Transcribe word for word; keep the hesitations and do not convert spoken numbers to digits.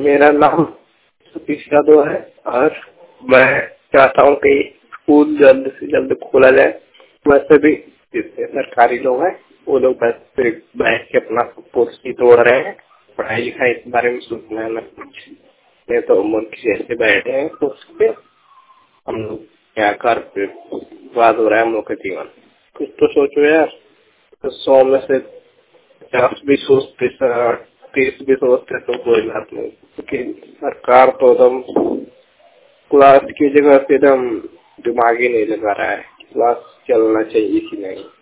मेरा नाम सतीश यादव है और मैं चाहता हूँ कि स्कूल जल्द से जल्द खोला जाए। वैसे भी जितने सरकारी लोग हैं वो लोग बस सिर्फ बैठ के अपना कुर्सी तोड़ रहे हैं, पढ़ाई लिखाई के बारे में सोचना है ना कुछ। ये तो मुल्क जैसे बैठे हैं कुर्सी पे, हम लोग क्या कर बात हो रहा है हम लोग के जीवन। कुछ तो सोचो यार। तो सौ में से पचास भी सोचते, तीस भी सोचते तो कोई बात नहीं, लेकिन सरकार तो एकदम क्लास की जगह पे एकदम दिमाग ही नहीं लगा रहा है। क्लास चलना चाहिए कि नहीं।